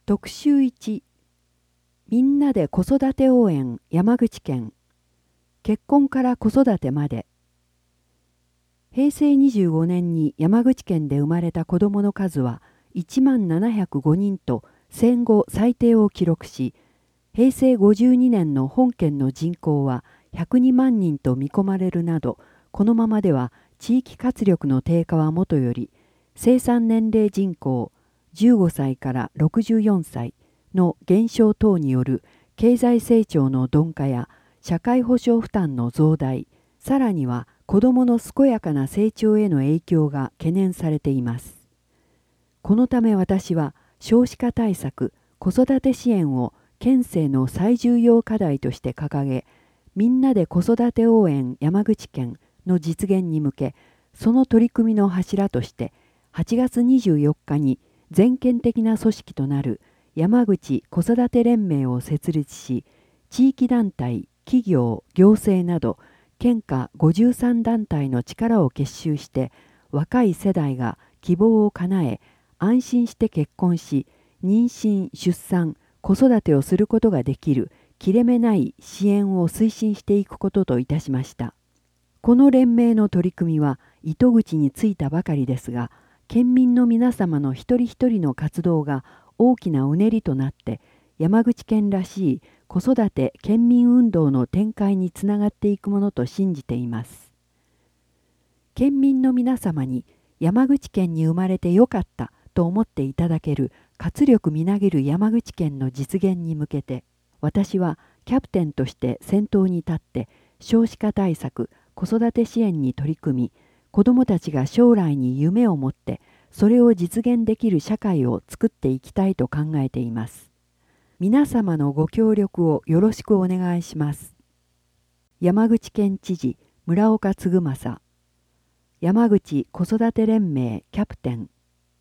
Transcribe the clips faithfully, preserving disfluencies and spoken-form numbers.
特集いち、みんなで子育て応援山口県、結婚から子育てまで。へいせいにじゅうごねんに山口県で生まれた子どもの数はいちまんななひゃくごにんと戦後最低を記録し、へいせいごじゅうにねんの本県の人口はひゃくにまんにんと見込まれるなど、このままでは地域活力の低下はもとより、生産年齢人口じゅうごさいからろくじゅうよんさいの減少等による経済成長の鈍化や社会保障負担の増大、さらには子どもの健やかな成長への影響が懸念されています。このため私は少子化対策、子育て支援を県政の最重要課題として掲げ、みんなで子育て応援山口県の実現に向け、その取り組みの柱としてはちがつにじゅうよっかに全県的な組織となる山口子育て連盟を設立し、地域団体、企業、行政など県下ごじゅうさんだんたいの力を結集して、若い世代が希望を叶え、安心して結婚し、妊娠・出産、子育てをすることができる切れ目ない支援を推進していくことといたしました。この連盟の取り組みは糸口についたばかりですが、県民の皆様の一人一人の活動が大きなうねりとなって、山口県らしい子育て県民運動の展開につながっていくものと信じています。県民の皆様に山口県に生まれてよかったと思っていただける活力みなぎる山口県の実現に向けて、私はキャプテンとして先頭に立って少子化対策、子育て支援に取り組み、子どもたちが将来に夢を持ってそれを実現できる社会を作っていきたいと考えています。皆様のご協力をよろしくお願いします。山口県知事村岡嗣政、山口子育て連盟キャプテン。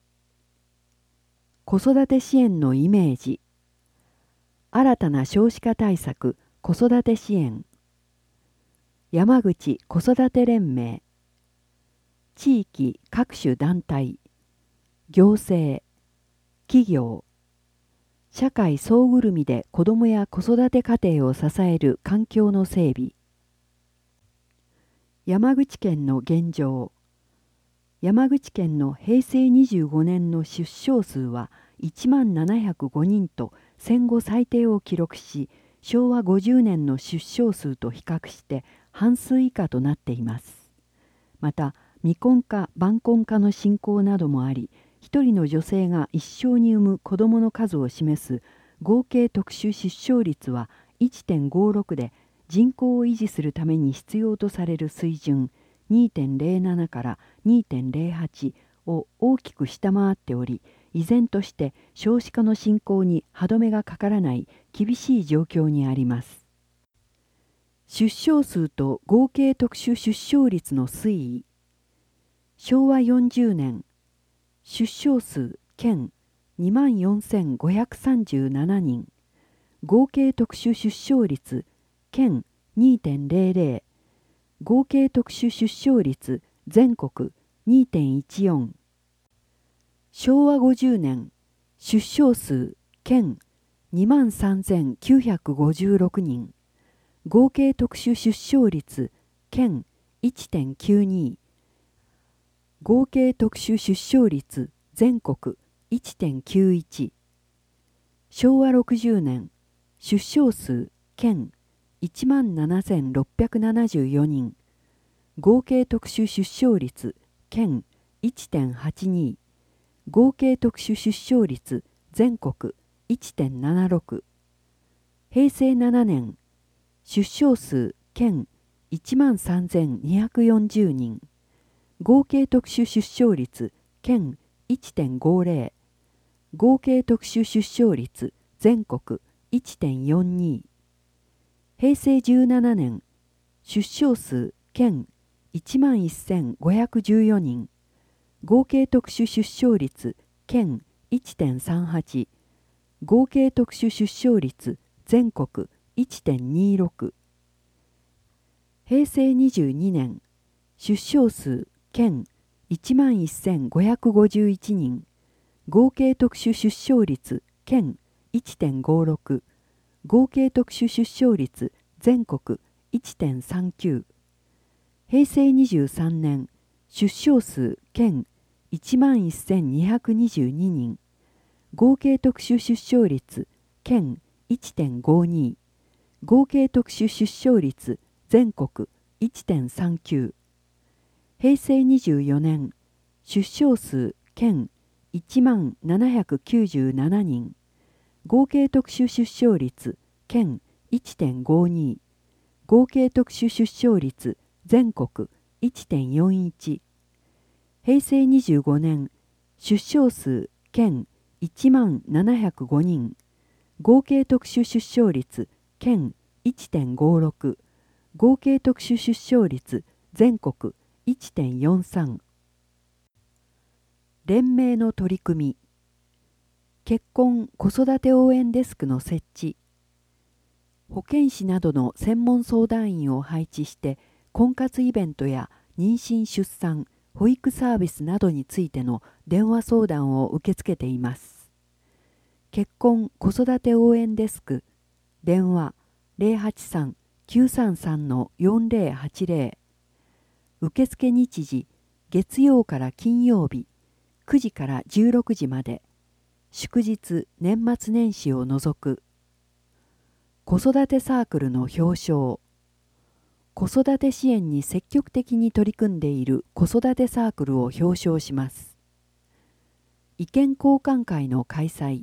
子育て支援のイメージ。新たな少子化対策、子育て支援。山口子育て連盟。地域各種団体、行政、企業、社会総ぐるみで子どもや子育て家庭を支える環境の整備。山口県の現状。山口県のへいせいにじゅうごねんの出生数はいちまんななひゃくごにんと戦後最低を記録し、しょうわごじゅうねんの出生数と比較して半数以下となっています。また、未婚化・晩婚化の進行などもあり、一人の女性が一生に産む子どもの数を示す合計特殊出生率は いってんごろく で、人口を維持するために必要とされる水準 にてんぜろなな から にてんぜろはち を大きく下回っており、依然として少子化の進行に歯止めがかからない厳しい状況にあります。出生数と合計特殊出生率の推移。しょうわよんじゅうねん、出生数県にまんよんせんごひゃくさんじゅうななにん、合計特殊出生率県 にてんぜろぜろ、合計特殊出生率全国 にてんいちよん。しょうわごじゅうねん、出生数県にまんさんぜんきゅうひゃくごじゅうろくにん、合計特殊出生率県 いってんきゅうに、合計特殊出生率全国 いってんきゅういち。しょうわろくじゅうねん、出生数県いちまんななせんろっぴゃくななじゅうよにん、合計特殊出生率県 いってんはちに、合計特殊出生率全国 いってんななろく。へいせいななねん、出生数県いちまんさんぜんにひゃくよんじゅうにん、合計特殊出生率県 いってんごぜろ、合計特殊出生率全国 いってんよんに。へいせいじゅうななねん、出生数県いちまんせんごひゃくじゅうよにん、合計特殊出生率県 いってんさんはち、合計特殊出生率全国 いってんにろく。へいせいにじゅうにねん、出生数県いちまんせんごひゃくごじゅういちにん、合計特殊出生率県 いってんごろく、合計特殊出生率全国 いってんさんきゅう。へいせいにじゅうさんねん、出生数県 いちまんせんにひゃくにじゅうににん、合計特殊出生率県 いってんごに、合計特殊出生率全国 いってんさんきゅう。へいせいにじゅうよねん、出生数県 いちまんななひゃくきゅうじゅうななにん、合計特殊出生率県 いってんごに、合計特殊出生率全国 いってんよんいち。へいせいにじゅうごねん、出生数県いちまんななひゃくごにん、合計特殊出生率県 いってんごろく、合計特殊出生率全国 いってんよんさん。連盟の取り組み。結婚・子育て応援デスクの設置。保健師などの専門相談員を配置して婚活イベントや妊娠・出産、保育サービスなどについての電話相談を受け付けています。結婚・子育て応援デスク、電話 ゼロはちさん きゅうさんさん よんゼロはちゼロ。受付日時、月曜から金曜日、くじからじゅうろくじまで、祝日・年末年始を除く。子育てサークルの表彰。子育て支援に積極的に取り組んでいる子育てサークルを表彰します。意見交換会の開催。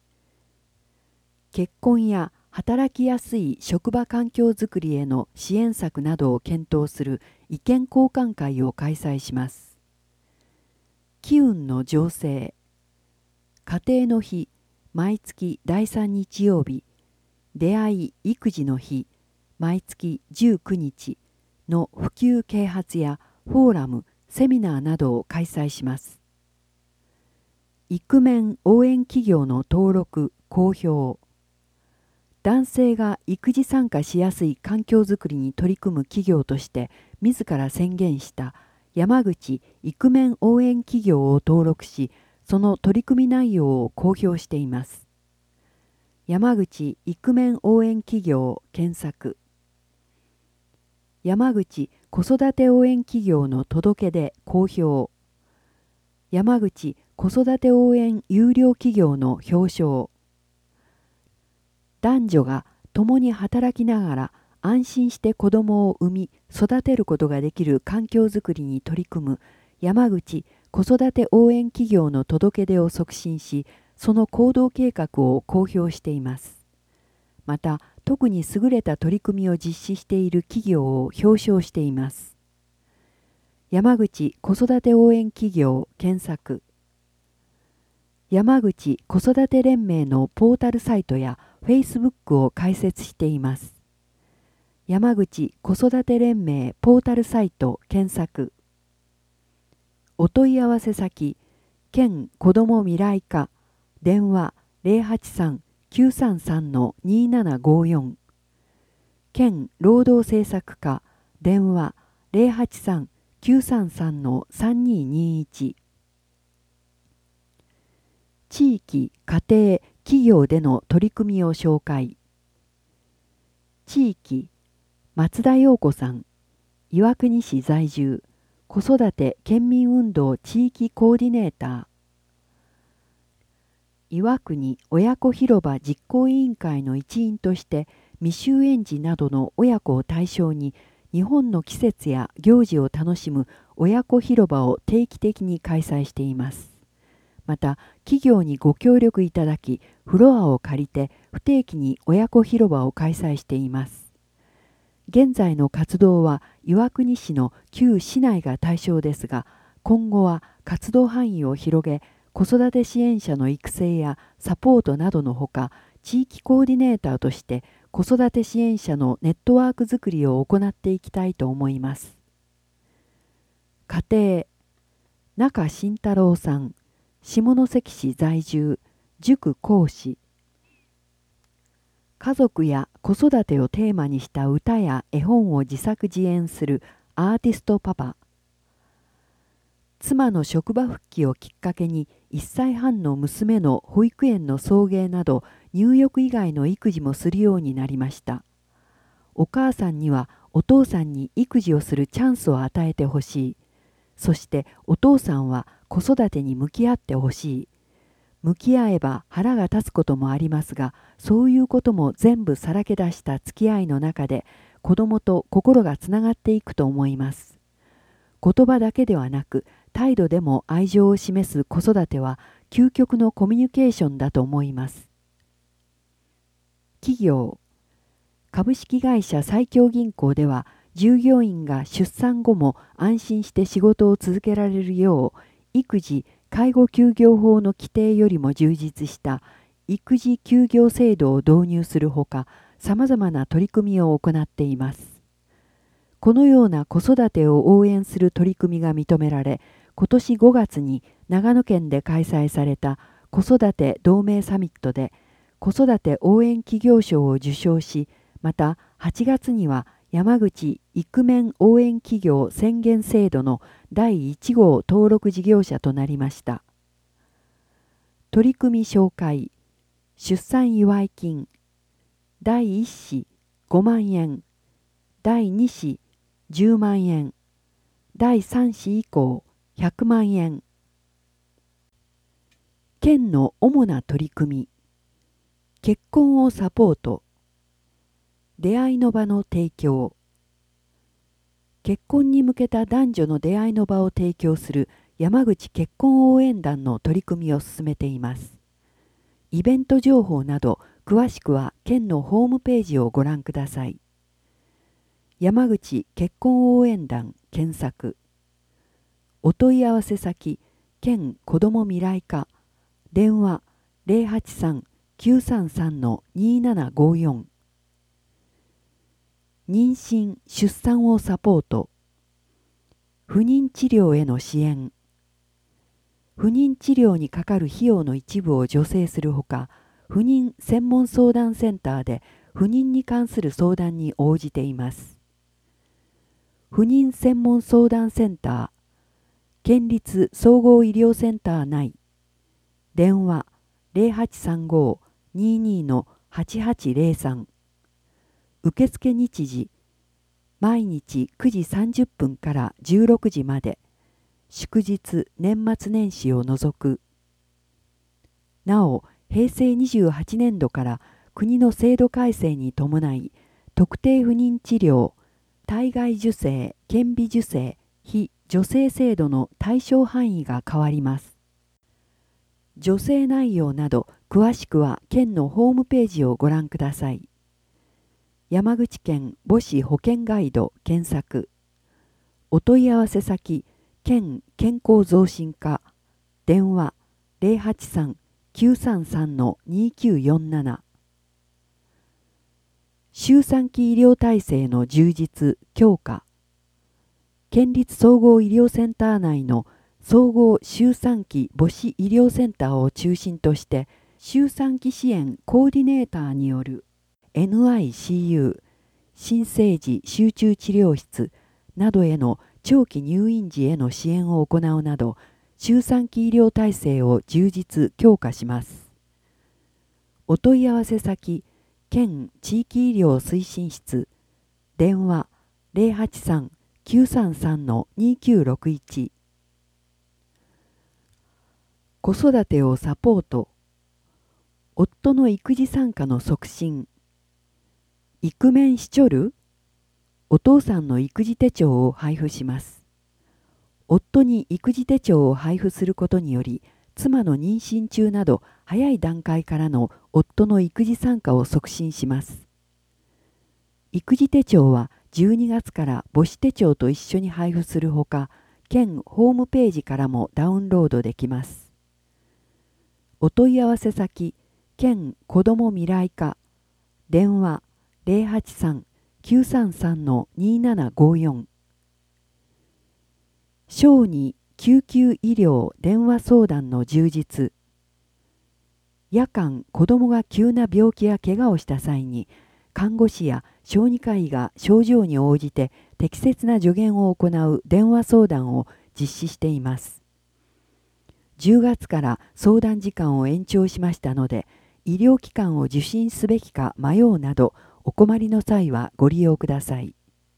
結婚や働きやすい職場環境づくりへの支援策などを検討する意見交換会を開催します。機運の情勢。家庭の日、毎月だいさん日曜日、出会い・育児の日、毎月じゅうくにちの普及啓発やフォーラム、セミナーなどを開催します。イクメン応援企業の登録・公表。男性が育児参加しやすい環境づくりに取り組む企業として自ら宣言した山口イクメン応援企業を登録し、その取り組み内容を公表しています。山口イクメン応援企業検索。山口子育て応援企業の届け出公表。山口子育て応援有料企業の表彰。男女が共に働きながら安心して子どもを産み育てることができる環境づくりに取り組む山口子育て応援企業の届け出を促進し、その行動計画を公表しています。また、特に優れた取り組みを実施している企業を表彰しています。山口子育て応援企業検索。山口子育て連盟のポータルサイトやフェイスブックを開設しています。山口子育て連盟ポータルサイト検索。お問い合わせ先、県子ども未来課、電話 ゼロはちさん きゅうさんさん にななごよん。県労働政策課、電話 ゼロはちさん きゅうさんさん さんにーにーいち。地域、家庭、企業での取り組みを紹介。地域、松田陽子さん、岩国市在住、子育て県民運動地域コーディネーター。岩国親子広場実行委員会の一員として未就園児などの親子を対象に日本の季節や行事を楽しむ親子広場を定期的に開催しています。また企業にご協力いただきフロアを借りて不定期に親子広場を開催しています。現在の活動は岩国市の旧市内が対象ですが、今後は活動範囲を広げ、子育て支援者の育成やサポートなどのほか、地域コーディネーターとして子育て支援者のネットワークづくりを行っていきたいと思います。家庭、中慎太郎さん、下関市在住、塾講師。家族や子育てをテーマにした歌や絵本を自作自演するアーティストパパ。 妻の職場復帰をきっかけにいっさいはんの娘の保育園の送迎など入浴以外の育児もするようになりました。お母さんにはお父さんに育児をするチャンスを与えてほしい。そしてお父さんは子育てに向き合ってほしい。向き合えば腹が立つこともありますが、そういうことも全部さらけ出した付き合いの中で子供と心がつながっていくと思います。言葉だけではなく態度でも愛情を示す子育ては究極のコミュニケーションだと思います。企業株式会社埼京銀行では従業員が出産後も安心して仕事を続けられるよう育児・介護休業法の規定よりも充実した育児休業制度を導入するほか、さまざまな取り組みを行っています。このような子育てを応援する取り組みが認められ、今年ごがつに長野県で開催された子育て同盟サミットで子育て応援企業賞を受賞し、またはちがつには山口イクメン応援企業宣言制度のだいいち号登録事業者となりました。取り組み紹介、出産祝い金、だいいっ子ごまんえん、だいに子じゅうまんえん、だいさん子以降ひゃくまんえん。県の主な取り組み、結婚をサポート、出会いの場の提供、結婚に向けた男女の出会いの場を提供する山口結婚応援団の取り組みを進めています。イベント情報など詳しくは県のホームページをご覧ください。山口結婚応援団検索。お問い合わせ先、県子ども未来課、電話 ゼロはちさん きゅうさんさん にーななごよん。妊娠・出産をサポート。不妊治療への支援。不妊治療にかかる費用の一部を助成するほか、不妊専門相談センターで不妊に関する相談に応じています。不妊専門相談センター、県立総合医療センター内、電話 ゼロはちさんご にーにー はちはちゼロさん。受付日時、毎日くじさんじゅっぷんからじゅうろくじまで、祝日・年末年始を除く。なお、へいせいにじゅうはちねんどから国の制度改正に伴い、特定不妊治療、体外受精・顕微受精・非助成制度の対象範囲が変わります。助成内容など詳しくは県のホームページをご覧ください。山口県母子保健ガイド検索。お問い合わせ先、県健康増進課、電話 ゼロはちさん きゅうさんさん にーきゅうよんなな。周産期医療体制の充実・強化。県立総合医療センター内の総合周産期母子医療センターを中心として、周産期支援コーディネーターによる エヌアイシーユー、新生児集中治療室などへの長期入院時への支援を行うなど、周産期医療体制を充実・強化します。お問い合わせ先、県地域医療推進室、電話 ゼロはちさん きゅうさんさん にーきゅうろくいち。子育てをサポート。夫の育児参加の促進。イクメンしちょる？お父さんの育児手帳を配布します。夫に育児手帳を配布することにより、妻の妊娠中など早い段階からの夫の育児参加を促進します。育児手帳はじゅうにがつから母子手帳と一緒に配布するほか、県ホームページからもダウンロードできます。お問い合わせ先、県子ども未来課、電話 ゼロはちさん きゅうさんさん にーななごよん。小児救急医療電話相談の充実。夜間子どもが急な病気や怪我をした際に、看護師や小児科医が症状に応じて適切な助言を行う電話相談を実施しています。じゅうがつから相談時間を延長しましたので、医療機関を受診すべきか迷うなど、お困りの際はご利用ください。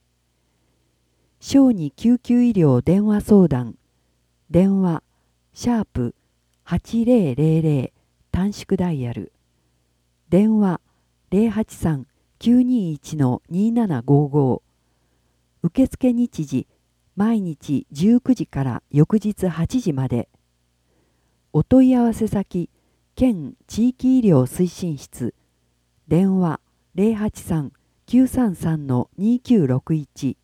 小児救急医療電話相談、電話、シャープはちぜろぜろぜろ短縮ダイヤル、電話ゼロはちさん きゅうにいち にななごご、受付日時、毎日じゅうくじから翌日はちじまで、お問い合わせ先、県地域医療推進室、電話ゼロはちさん きゅうさんさん にきゅうろくいち、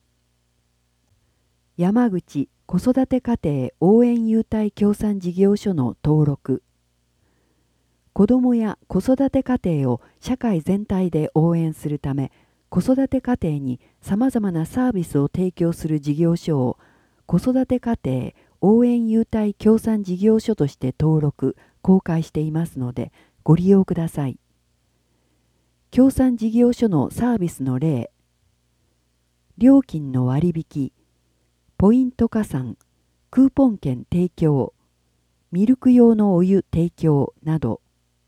山口子育て家庭応援優待協賛事業所の登録。子どもや子育て家庭を社会全体で応援するため、子育て家庭にさまざまなサービスを提供する事業所を子育て家庭応援優待協賛事業所として登録・公開していますので、ご利用ください。協賛事業所のサービスの例、料金の割引、ポイント加算、クーポン券提供、ミルク用のお湯提供など。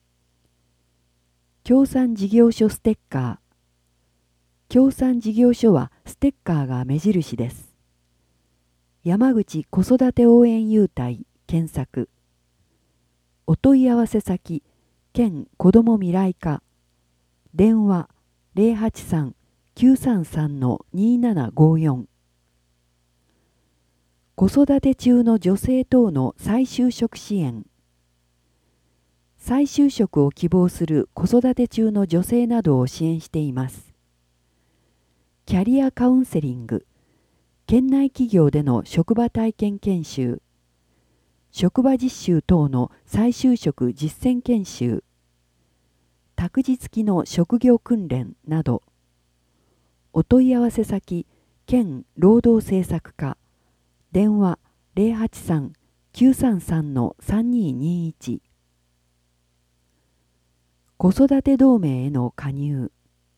協賛事業所ステッカー。協賛事業所はステッカーが目印です。山口子育て応援優待検索。お問い合わせ先、県子ども未来課。電話ゼロはちさん きゅうさんさん にななごよん。子育て中の女性等の再就職支援。再就職を希望する子育て中の女性などを支援しています。キャリアカウンセリング、県内企業での職場体験研修、職場実習等の再就職実践研修、託児付きの職業訓練など。お問い合わせ先、県労働政策課、電話ゼロはちさん きゅうさんさん さんにーにーいち。子育て同盟への加入。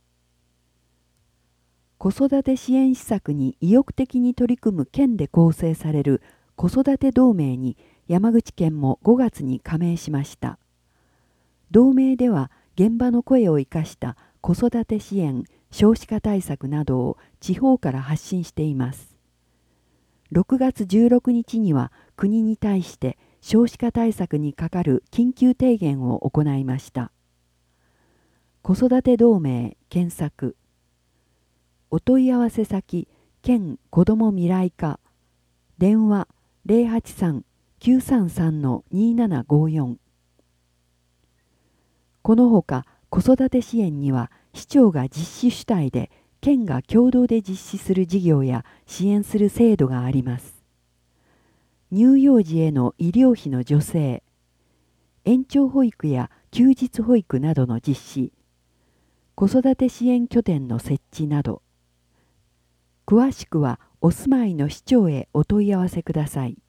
子育て支援施策に意欲的に取り組む県で構成される子育て同盟に山口県もごがつに加盟しました。同盟では現場の声を生かした子育て支援、少子化対策などを地方から発信しています。ろくがつじゅうろくにちには国に対して少子化対策にかかる緊急提言を行いました。子育て同盟検索。お問い合わせ先、県子ども未来課。電話ゼロはちさん きゅうさんさん にななごよん。このほか子育て支援には市長が実施主体で県が共同で実施する事業や支援する制度があります。乳幼児への医療費の助成、延長保育や休日保育などの実施、子育て支援拠点の設置など。詳しくはお住まいの市長へお問い合わせください。